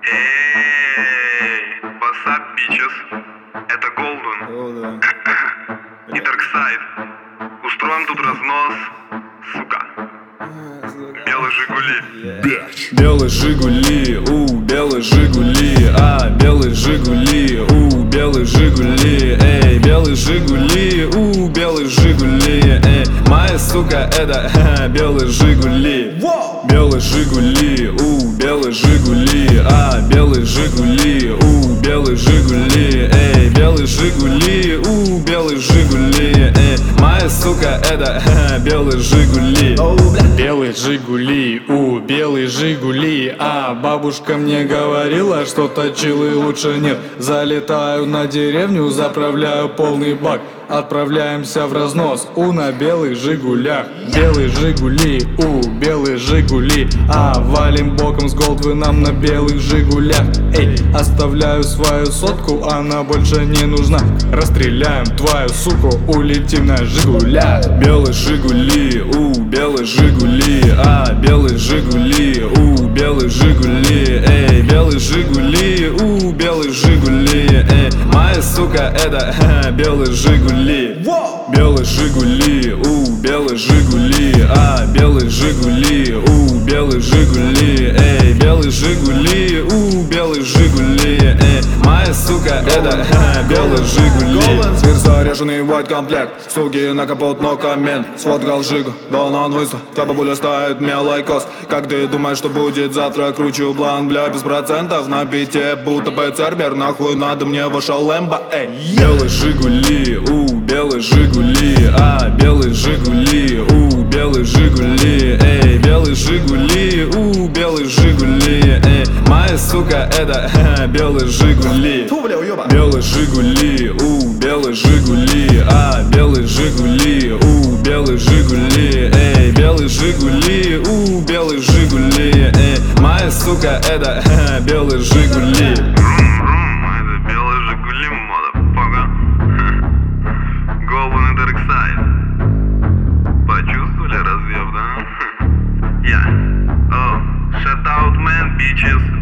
Эй, what's up, bitches? Это Golden и Darkside. Устроим тут разнос, сука. Белый Жигули. Белый Жигули, белый Жигули, белый Жигули, белый Жигули, эй, белый Жигули, белый Жигули, эй, моя сука, это белый Жигули. Белый Жигули, белый Жигули, белый Жигули, белый Жигули, эй, белый Жигули, белый Жигули, эй, моя сука, это белый Жигули. Белый Жигули, белый Жигули, бабушка мне говорила, что точилы лучше нет. Залетаю на деревню, заправляю полный бак, отправляемся в разнос, на белых Жигулях. Белый Жигули, белый Жигули, валим боком с Голдвы нам на белых Жигулях. Эй, оставляю свою сотку, она больше не нужна. Расстреляем твою суку, улетим на Жигулях. Белый Жигули, белый Жигули, белый Жигули, белый Жигули, эй, белый Жигули, белый Жигули, эй, моя сука, это белый Жигули. Белый Жигули, белый Жигули, белый Жигули, белый Жигули, эй, белый Жигули, белый Жигули, эй, моя сука, это белый Жигули. Зверь заряженный, white комплект, суки на капот, но коммент. Сфоткал Жигу, банан высох, твоя бабуля ставит мне лайкос. Как ты думаешь, что будет завтра? Кручу блан, бля, без процентов на бите, будто бы цербер, нахуй надо мне ваша лэмбо, эй. Белый Жигули, белый Жигули, белый Жигули, белый Жигули, эй, белый Жигули, белый Жигули, эй, моя сука, это белый Жигули. Белый Жигули, белый Жигули, белый Жигули, белый Жигули, эй, белый Жигули, белый Жигули, эй, моя сука, это белый Жигули. Это белый Жигули, motherfucker. Golden и Darkside. Почувствовали разъеб, да? Yeah. Oh, shout out, man, bitches.